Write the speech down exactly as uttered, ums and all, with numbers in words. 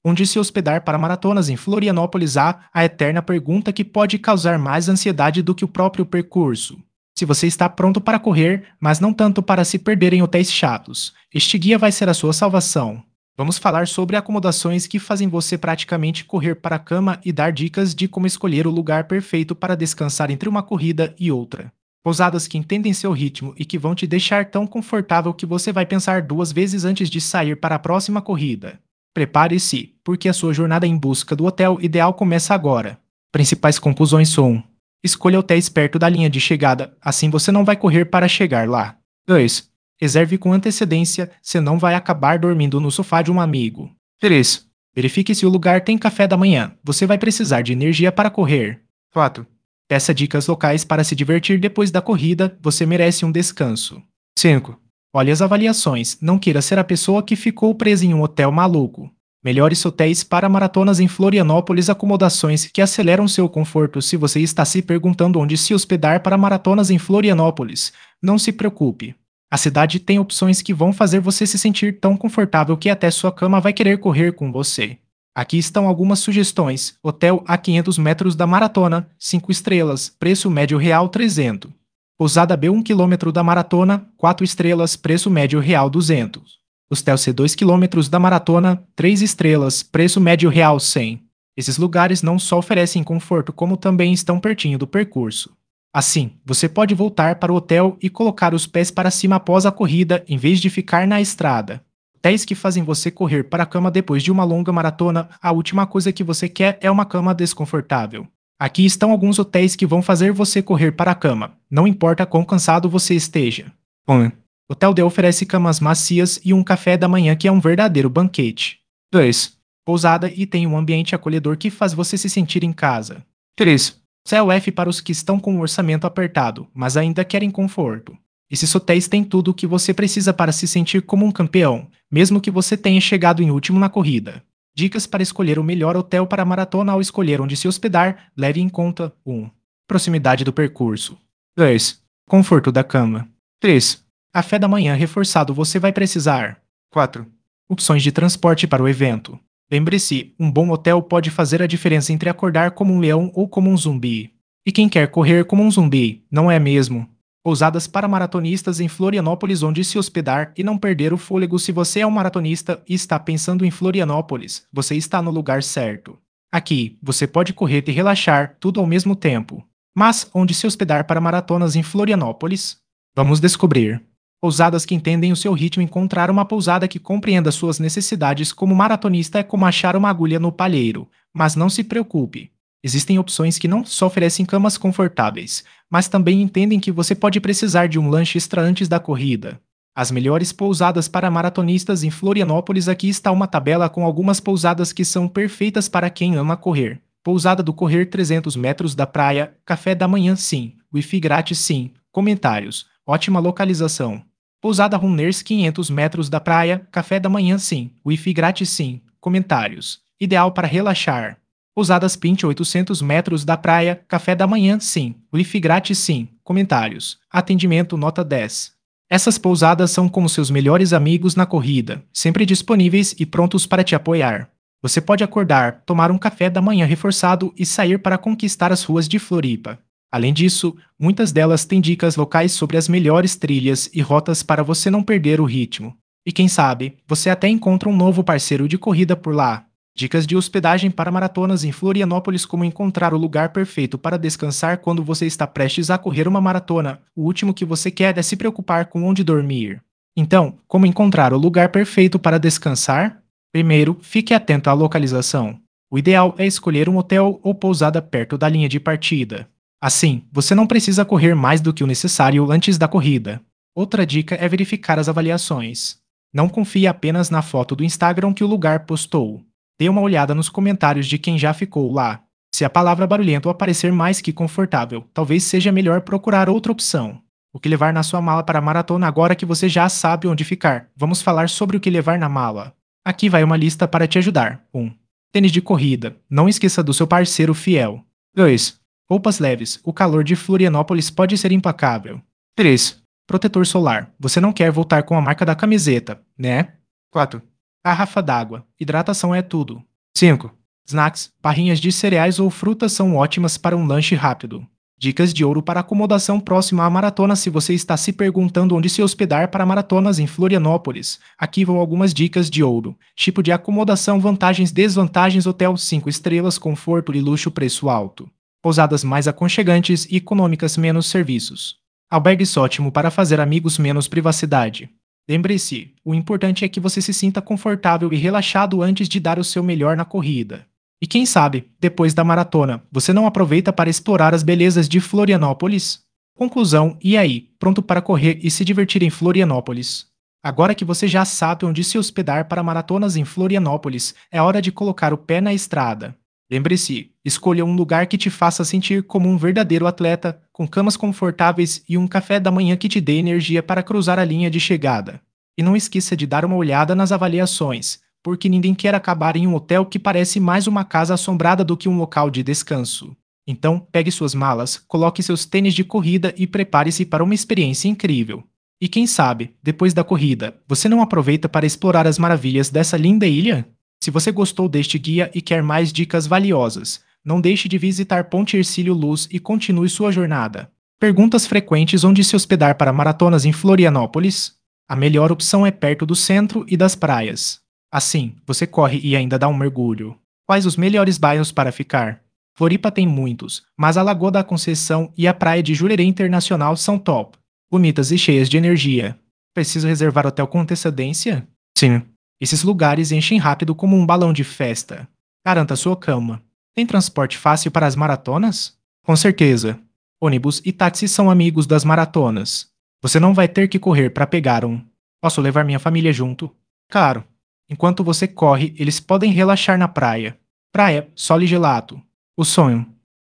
Onde se hospedar para maratonas em Florianópolis há a eterna pergunta que pode causar mais ansiedade do que o próprio percurso. Se você está pronto para correr, mas não tanto para se perder em hotéis chatos, este guia vai ser a sua salvação. Vamos falar sobre acomodações que fazem você praticamente correr para a cama e dar dicas de como escolher o lugar perfeito para descansar entre uma corrida e outra. Pousadas que entendem seu ritmo e que vão te deixar tão confortável que você vai pensar duas vezes antes de sair para a próxima corrida. Prepare-se, porque a sua jornada em busca do hotel ideal começa agora. Principais conclusões são: escolha hotéis perto da linha de chegada, assim você não vai correr para chegar lá. dois. Reserve com antecedência, senão vai acabar dormindo no sofá de um amigo. três. Verifique se o lugar tem café da manhã, você vai precisar de energia para correr. quatro. Peça dicas locais para se divertir depois da corrida, você merece um descanso. cinco. Olhe as avaliações, não queira ser a pessoa que ficou presa em um hotel maluco. Melhores hotéis para maratonas em Florianópolis, acomodações que aceleram seu conforto. Se você está se perguntando onde se hospedar para maratonas em Florianópolis, não se preocupe. A cidade tem opções que vão fazer você se sentir tão confortável que até sua cama vai querer correr com você. Aqui estão algumas sugestões. Hotel a quinhentos metros da maratona, cinco estrelas, preço médio real trezentos. Pousada B um quilômetro da maratona, quatro estrelas, preço médio real duzentos. Hostel C dois quilômetros da maratona, três estrelas, preço médio real cem. Esses lugares não só oferecem conforto, como também estão pertinho do percurso. Assim, você pode voltar para o hotel e colocar os pés para cima após a corrida, em vez de ficar na estrada. Hotéis que fazem você correr para a cama depois de uma longa maratona, a última coisa que você quer é uma cama desconfortável. Aqui estão alguns hotéis que vão fazer você correr para a cama, não importa quão cansado você esteja. um. Hotel D oferece camas macias e um café da manhã que é um verdadeiro banquete. dois. Pousada e tem um ambiente acolhedor que faz você se sentir em casa. três. Céu F para os que estão com o orçamento apertado, mas ainda querem conforto. Esses hotéis têm tudo o que você precisa para se sentir como um campeão, mesmo que você tenha chegado em último na corrida. Dicas para escolher o melhor hotel para a maratona: ao escolher onde se hospedar, leve em conta um. Proximidade do percurso. dois. Conforto da cama. três. Café da manhã reforçado você vai precisar. quatro. Opções de transporte para o evento. Lembre-se, um bom hotel pode fazer a diferença entre acordar como um leão ou como um zumbi. E quem quer correr como um zumbi, não é mesmo? Pousadas para maratonistas em Florianópolis, onde se hospedar e não perder o fôlego. Se você é um maratonista e está pensando em Florianópolis, você está no lugar certo. Aqui, você pode correr e relaxar, tudo ao mesmo tempo. Mas, onde se hospedar para maratonas em Florianópolis? Vamos descobrir. Pousadas que entendem o seu ritmo. Encontrar uma pousada que compreenda suas necessidades como maratonista é como achar uma agulha no palheiro. Mas não se preocupe. Existem opções que não só oferecem camas confortáveis, mas também entendem que você pode precisar de um lanche extra antes da corrida. As melhores pousadas para maratonistas em Florianópolis. Aqui está uma tabela com algumas pousadas que são perfeitas para quem ama correr. Pousada do Correr, trezentos metros da praia, café da manhã sim, wifi grátis sim, comentários, ótima localização. Pousada Runners, quinhentos metros da praia, café da manhã sim, wifi grátis sim, comentários, ideal para relaxar. Pousadas Pint, oitocentos metros da praia, café da manhã sim, wifi grátis sim, comentários, atendimento nota dez. Essas pousadas são como seus melhores amigos na corrida, sempre disponíveis e prontos para te apoiar. Você pode acordar, tomar um café da manhã reforçado e sair para conquistar as ruas de Floripa. Além disso, muitas delas têm dicas locais sobre as melhores trilhas e rotas para você não perder o ritmo. E quem sabe, você até encontra um novo parceiro de corrida por lá. Dicas de hospedagem para maratonas em Florianópolis: como encontrar o lugar perfeito para descansar quando você está prestes a correr uma maratona. O último que você quer é se preocupar com onde dormir. Então, como encontrar o lugar perfeito para descansar? Primeiro, fique atento à localização. O ideal é escolher um hotel ou pousada perto da linha de partida. Assim, você não precisa correr mais do que o necessário antes da corrida. Outra dica é verificar as avaliações. Não confie apenas na foto do Instagram que o lugar postou. Dê uma olhada nos comentários de quem já ficou lá. Se a palavra barulhento aparecer mais que confortável, talvez seja melhor procurar outra opção. O que levar na sua mala para a maratona? Agora que você já sabe onde ficar, vamos falar sobre o que levar na mala. Aqui vai uma lista para te ajudar. um. Tênis de corrida. Não esqueça do seu parceiro fiel. dois. Roupas leves. O calor de Florianópolis pode ser implacável. três. Protetor solar. Você não quer voltar com a marca da camiseta, né? quatro. Garrafa d'água. Hidratação é tudo. cinco. Snacks, barrinhas de cereais ou frutas são ótimas para um lanche rápido. Dicas de ouro para acomodação próxima à maratona. Se você está se perguntando onde se hospedar para maratonas em Florianópolis, aqui vão algumas dicas de ouro. Tipo de acomodação, vantagens, desvantagens: hotel cinco estrelas, conforto e luxo, preço alto. Pousadas mais aconchegantes e econômicas, menos serviços. Albergues ótimo para fazer amigos, menos privacidade. Lembre-se, o importante é que você se sinta confortável e relaxado antes de dar o seu melhor na corrida. E quem sabe, depois da maratona, você não aproveita para explorar as belezas de Florianópolis? Conclusão: e aí, pronto para correr e se divertir em Florianópolis? Agora que você já sabe onde se hospedar para maratonas em Florianópolis, é hora de colocar o pé na estrada. Lembre-se, escolha um lugar que te faça sentir como um verdadeiro atleta, com camas confortáveis e um café da manhã que te dê energia para cruzar a linha de chegada. E não esqueça de dar uma olhada nas avaliações, porque ninguém quer acabar em um hotel que parece mais uma casa assombrada do que um local de descanso. Então, pegue suas malas, coloque seus tênis de corrida e prepare-se para uma experiência incrível. E quem sabe, depois da corrida, você não aproveita para explorar as maravilhas dessa linda ilha? Se você gostou deste guia e quer mais dicas valiosas, não deixe de visitar Ponte Hercílio Luz e continue sua jornada. Perguntas frequentes: onde se hospedar para maratonas em Florianópolis? A melhor opção é perto do centro e das praias. Assim, você corre e ainda dá um mergulho. Quais os melhores bairros para ficar? Floripa tem muitos, mas a Lagoa da Conceição e a Praia de Jurerê Internacional são top, bonitas e cheias de energia. Precisa reservar hotel com antecedência? Sim. Esses lugares enchem rápido como um balão de festa. Garanta sua cama. Tem transporte fácil para as maratonas? Com certeza. Ônibus e táxi são amigos das maratonas. Você não vai ter que correr para pegar um. Posso levar minha família junto? Claro. Enquanto você corre, eles podem relaxar na praia. Praia, sol e gelato. O sonho.